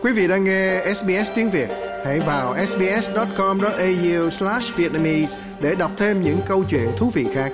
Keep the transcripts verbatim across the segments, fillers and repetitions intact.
Quý vị đang nghe ét bê ét tiếng Việt. Hãy vào sbs chấm com chấm a u slash vietnamese để đọc thêm những câu chuyện thú vị khác.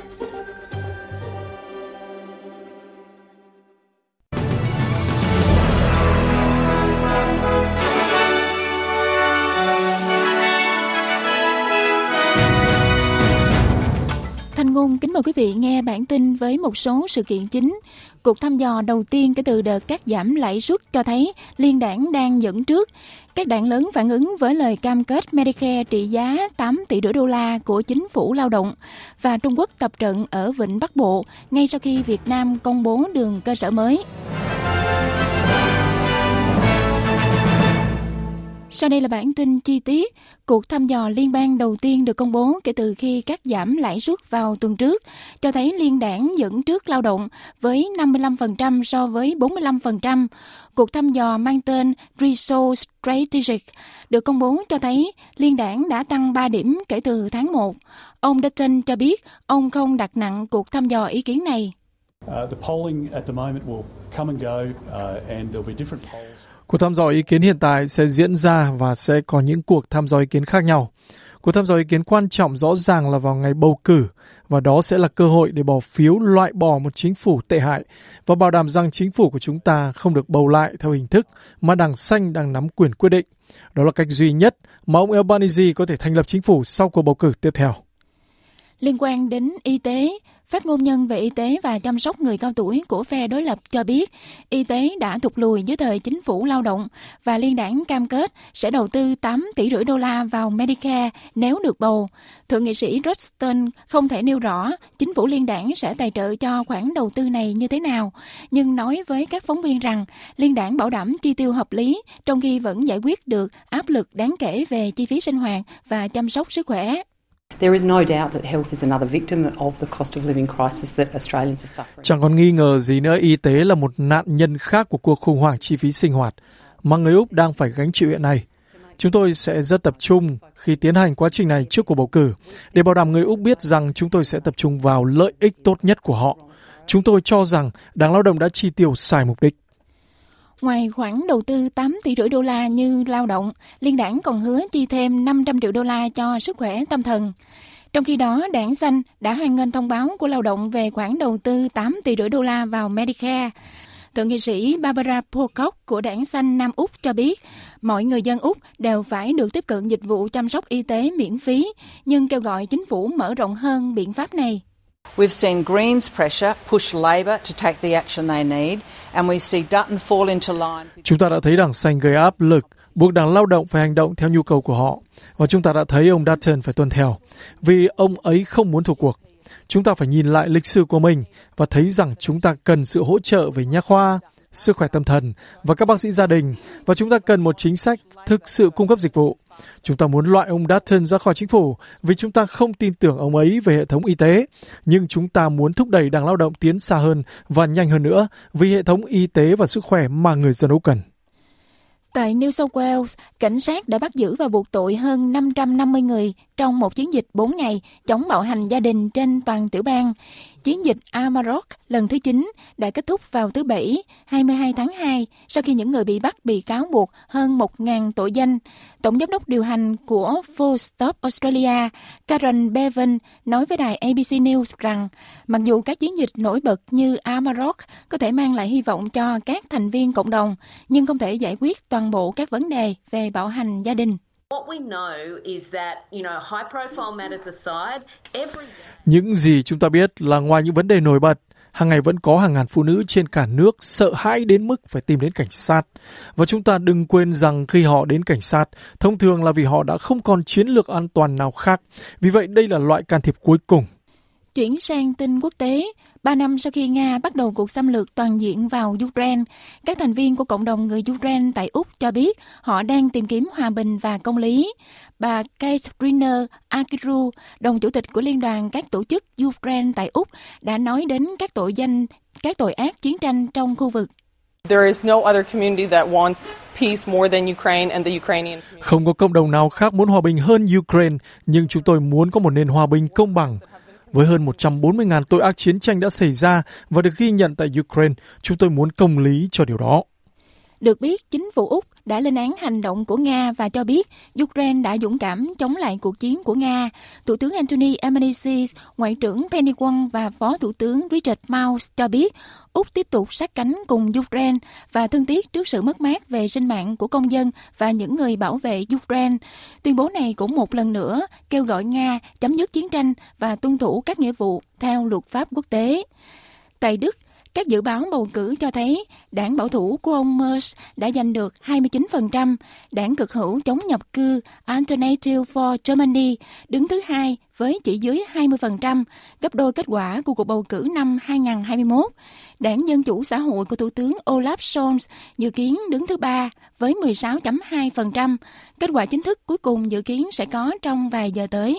Thanh Ngôn kính mời quý vị nghe bản tin với một số sự kiện chính. Cuộc thăm dò đầu tiên kể từ đợt cắt giảm lãi suất cho thấy Liên đảng đang dẫn trước. Các đảng lớn phản ứng với lời cam kết Medicare trị giá tám tỷ rưỡi đô la của chính phủ lao động. Và Trung Quốc tập trận ở Vịnh Bắc Bộ ngay sau khi Việt Nam công bố đường cơ sở mới. Sau đây là bản tin chi tiết. Cuộc thăm dò liên bang đầu tiên được công bố kể từ khi cắt giảm lãi suất vào tuần trước, cho thấy Liên đảng dẫn trước lao động với năm mươi lăm phần trăm so với bốn mươi lăm phần trăm. Cuộc thăm dò mang tên Research Strategic được công bố cho thấy Liên đảng đã tăng ba điểm kể từ tháng một. Ông Dutton cho biết ông không đặt nặng cuộc thăm dò ý kiến này. Uh, the polling at the moment will come and go, uh, and there'll be different polls. Cuộc thăm dò ý kiến hiện tại sẽ diễn ra và sẽ có những cuộc thăm dò ý kiến khác nhau. Cuộc thăm dò ý kiến quan trọng rõ ràng là vào ngày bầu cử, và đó sẽ là cơ hội để bỏ phiếu loại bỏ một chính phủ tệ hại và bảo đảm rằng chính phủ của chúng ta không được bầu lại theo hình thức mà Đảng Xanh đang nắm quyền quyết định. Đó là cách duy nhất mà ông Albanese có thể thành lập chính phủ sau cuộc bầu cử tiếp theo. Liên quan đến y tế, phát ngôn nhân về y tế và chăm sóc người cao tuổi của phe đối lập cho biết y tế đã thụt lùi dưới thời chính phủ lao động và Liên đảng cam kết sẽ đầu tư tám tỷ rưỡi đô la vào Medicare nếu được bầu. Thượng nghị sĩ Ruston không thể nêu rõ chính phủ Liên đảng sẽ tài trợ cho khoản đầu tư này như thế nào, nhưng nói với các phóng viên rằng Liên đảng bảo đảm chi tiêu hợp lý trong khi vẫn giải quyết được áp lực đáng kể về chi phí sinh hoạt và chăm sóc sức khỏe. Chẳng còn nghi ngờ gì nữa, y tế là một nạn nhân khác của cuộc khủng hoảng chi phí sinh hoạt mà người Úc đang phải gánh chịu hiện nay. Chúng tôi sẽ rất tập trung khi tiến hành quá trình này trước cuộc bầu cử để bảo đảm người Úc biết rằng chúng tôi sẽ tập trung vào lợi ích tốt nhất của họ. Chúng tôi cho rằng Đảng Lao động đã chi tiêu sai mục đích. Ngoài khoản đầu tư tám tỷ rưỡi đô la như lao động, Liên đảng còn hứa chi thêm năm trăm triệu đô la cho sức khỏe tâm thần. Trong khi đó, Đảng Xanh đã hoan nghênh thông báo của lao động về khoản đầu tư tám tỷ rưỡi đô la vào Medicare. Thượng nghị sĩ Barbara Pocock của Đảng Xanh Nam Úc cho biết mọi người dân Úc đều phải được tiếp cận dịch vụ chăm sóc y tế miễn phí, nhưng kêu gọi chính phủ mở rộng hơn biện pháp này. We've seen Greens pressure push Labor to take the action they need, and we see Dutton fall into line. Chúng ta đã thấy Đảng Xanh gây áp lực, buộc Đảng Lao động phải hành động theo nhu cầu của họ, và chúng ta đã thấy ông Dutton phải tuân theo, vì ông ấy không muốn thua cuộc. Chúng ta phải nhìn lại lịch sử của mình và thấy rằng chúng ta cần sự hỗ trợ về nha khoa, sức khỏe tâm thần và các bác sĩ gia đình, và chúng ta cần một chính sách thực sự cung cấp dịch vụ. Chúng ta muốn loại ông Dutton ra khỏi chính phủ vì chúng ta không tin tưởng ông ấy về hệ thống y tế, nhưng chúng ta muốn thúc đẩy Đảng Lao động tiến xa hơn và nhanh hơn nữa vì hệ thống y tế và sức khỏe mà người dân Úc cần. Tại New South Wales, cảnh sát đã bắt giữ và buộc tội hơn năm trăm năm mươi người trong một chiến dịch bốn ngày chống bạo hành gia đình trên toàn tiểu bang. Chiến dịch Amarok lần thứ chín đã kết thúc vào thứ Bảy, hai mươi hai tháng hai, sau khi những người bị bắt bị cáo buộc hơn một nghìn tội danh. Tổng giám đốc điều hành của Full Stop Australia, Karen Bevan, nói với đài A B C News rằng mặc dù các chiến dịch nổi bật như Amarok có thể mang lại hy vọng cho các thành viên cộng đồng, nhưng không thể giải quyết toàn bộ các vấn đề về bạo hành gia đình. Những gì chúng ta biết là ngoài những vấn đề nổi bật, hàng ngày vẫn có hàng ngàn phụ nữ trên cả nước sợ hãi đến mức phải tìm đến cảnh sát. Và chúng ta đừng quên rằng khi họ đến cảnh sát, thông thường là vì họ đã không còn chiến lược an toàn nào khác. Vì vậy đây là loại can thiệp cuối cùng. Chuyển sang tin quốc tế, ba năm sau khi Nga bắt đầu cuộc xâm lược toàn diện vào Ukraine, các thành viên của cộng đồng người Ukraine tại Úc cho biết họ đang tìm kiếm hòa bình và công lý. Bà Katerina Akiru, đồng chủ tịch của Liên đoàn các tổ chức Ukraine tại Úc, đã nói đến các tội danh, các tội ác chiến tranh trong khu vực. Không có cộng đồng nào khác muốn hòa bình hơn Ukraine, nhưng chúng tôi muốn có một nền hòa bình công bằng. Với hơn một trăm bốn mươi nghìn tội ác chiến tranh đã xảy ra và được ghi nhận tại Ukraine, chúng tôi muốn công lý cho điều đó. Được biết, chính phủ Úc đã lên án hành động của Nga và cho biết Ukraine đã dũng cảm chống lại cuộc chiến của Nga. Thủ tướng Anthony Albanese, Ngoại trưởng Penny Wong và Phó Thủ tướng Richard Marles cho biết Úc tiếp tục sát cánh cùng Ukraine và thương tiếc trước sự mất mát về sinh mạng của công dân và những người bảo vệ Ukraine. Tuyên bố này cũng một lần nữa kêu gọi Nga chấm dứt chiến tranh và tuân thủ các nghĩa vụ theo luật pháp quốc tế. Tại Đức, các dự báo bầu cử cho thấy đảng bảo thủ của ông Merz đã giành được hai mươi chín phần trăm, đảng cực hữu chống nhập cư Alternative for Germany đứng thứ hai với chỉ dưới hai mươi phần trăm, gấp đôi kết quả của cuộc bầu cử năm hai nghìn không trăm hai mươi mốt. Đảng Dân chủ xã hội của Thủ tướng Olaf Scholz dự kiến đứng thứ ba với mười sáu phẩy hai phần trăm. Kết quả chính thức cuối cùng dự kiến sẽ có trong vài giờ tới.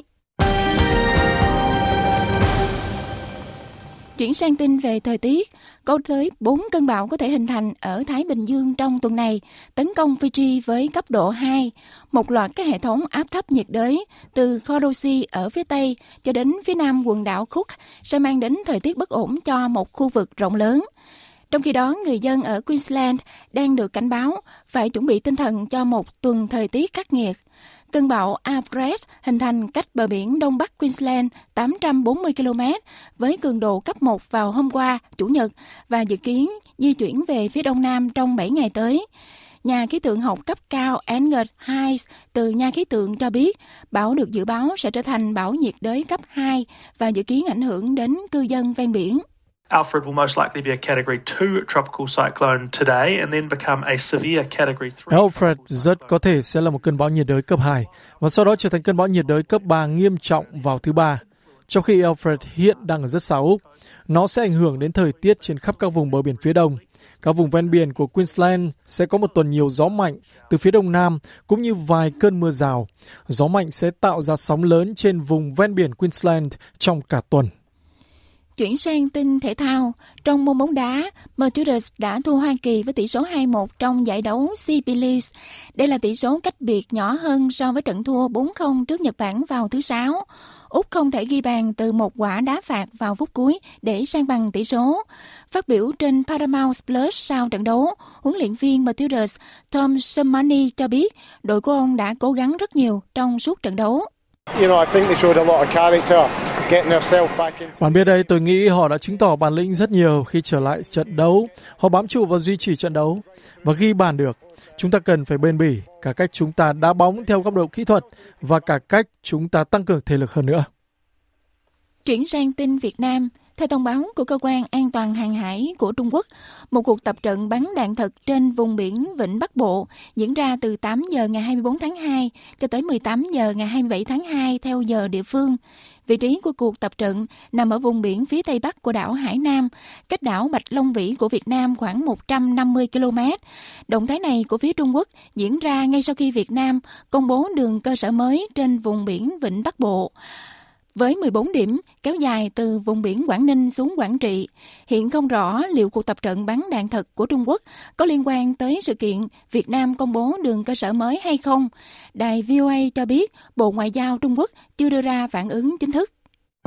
Chuyển sang tin về thời tiết, có tới bốn cơn bão có thể hình thành ở Thái Bình Dương trong tuần này, tấn công Fiji với cấp độ hai. Một loạt các hệ thống áp thấp nhiệt đới từ Korosi ở phía Tây cho đến phía nam quần đảo Cook sẽ mang đến thời tiết bất ổn cho một khu vực rộng lớn. Trong khi đó, người dân ở Queensland đang được cảnh báo phải chuẩn bị tinh thần cho một tuần thời tiết khắc nghiệt. Cơn bão Alfred hình thành cách bờ biển đông bắc Queensland tám trăm bốn mươi ki lô mét với cường độ cấp một vào hôm qua, Chủ nhật, và dự kiến di chuyển về phía đông nam trong bảy ngày tới. Nhà khí tượng học cấp cao Angus Hayes từ nhà khí tượng cho biết bão được dự báo sẽ trở thành bão nhiệt đới cấp hai và dự kiến ảnh hưởng đến cư dân ven biển. Alfred will most likely be a Category two tropical cyclone today and then become a severe Category three. Alfred rất có thể sẽ là một cơn bão nhiệt đới cấp hai và sau đó trở thành cơn bão nhiệt đới cấp ba nghiêm trọng vào thứ ba. Trong khi Alfred hiện đang ở rất xa Úc, nó sẽ ảnh hưởng đến thời tiết trên khắp các vùng bờ biển phía đông. Các vùng ven biển của Queensland sẽ có một tuần nhiều gió mạnh từ phía đông nam cũng như vài cơn mưa rào. Gió mạnh sẽ tạo ra sóng lớn trên vùng ven biển Queensland trong cả tuần. Chuyển sang tin thể thao, trong môn bóng đá, Matildas đã thua Hoa Kỳ với tỷ số hai một trong giải đấu Sea Believes. Đây là tỷ số cách biệt nhỏ hơn so với trận thua bốn không trước Nhật Bản vào thứ Sáu. Úc không thể ghi bàn từ một quả đá phạt vào phút cuối để san bằng tỷ số. Phát biểu trên Paramount Plus sau trận đấu, huấn luyện viên Matildas Tom Sermanni cho biết đội của ông đã cố gắng rất nhiều trong suốt trận đấu. Bạn biết đấy, tôi nghĩ họ đã chứng tỏ bản lĩnh rất nhiều khi trở lại trận đấu. Họ bám trụ và duy trì trận đấu và ghi bàn được. Chúng ta cần phải bền bỉ, cả cách chúng ta đá bóng theo góc độ kỹ thuật và cả cách chúng ta tăng cường thể lực hơn nữa. Chuyển sang tin Việt Nam. Theo thông báo của Cơ quan An toàn Hàng hải của Trung Quốc, một cuộc tập trận bắn đạn thật trên vùng biển Vịnh Bắc Bộ diễn ra từ tám giờ ngày hai mươi bốn tháng hai cho tới mười tám giờ ngày hai mươi bảy tháng hai theo giờ địa phương. Vị trí của cuộc tập trận nằm ở vùng biển phía tây bắc của đảo Hải Nam, cách đảo Bạch Long Vĩ của Việt Nam khoảng một trăm năm mươi ki lô mét. Động thái này của phía Trung Quốc diễn ra ngay sau khi Việt Nam công bố đường cơ sở mới trên vùng biển Vịnh Bắc Bộ, với mười bốn điểm kéo dài từ vùng biển Quảng Ninh xuống Quảng Trị. Hiện không rõ liệu cuộc tập trận bắn đạn thật của Trung Quốc có liên quan tới sự kiện Việt Nam công bố đường cơ sở mới hay không. Đài vê o a cho biết Bộ Ngoại giao Trung Quốc chưa đưa ra phản ứng chính thức.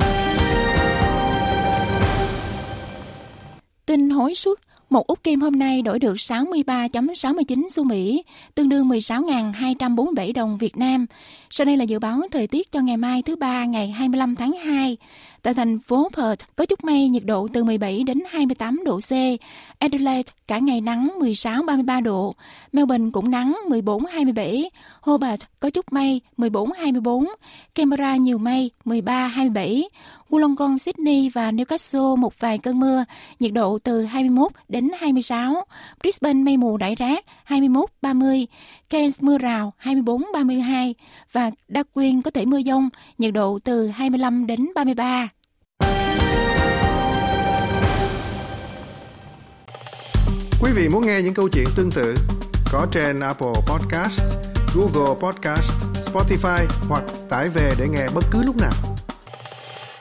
Tin hối suất, một úc kim hôm nay đổi được sáu mươi ba phẩy sáu mươi chín xu Mỹ, tương đương mười sáu nghìn hai trăm bốn mươi bảy đồng Việt Nam. Sau đây là dự báo thời tiết cho ngày mai thứ ba ngày hai mươi lăm tháng hai. Tại thành phố Perth có chút mây, nhiệt độ từ mười bảy đến hai mươi tám độ C. Adelaide cả ngày nắng mười sáu đến ba mươi ba độ. Melbourne cũng nắng mười bốn đến hai mươi bảy. Hobart có chút mây mười bốn đến hai mươi bốn. Canberra nhiều mây mười ba đến hai mươi bảy. Wollongong, Sydney và Newcastle một vài cơn mưa, nhiệt độ từ hai mươi mốt đến hai mươi sáu. Brisbane mây mù rải rác hai mươi mốt đến ba mươi. Cairns mưa rào hai mươi bốn đến ba mươi hai và Darwin có thể mưa dông, nhiệt độ từ hai mươi lăm đến ba mươi ba. Quý vị muốn nghe những câu chuyện tương tự có trên Apple Podcast, Google Podcast, Spotify hoặc tải về để nghe bất cứ lúc nào.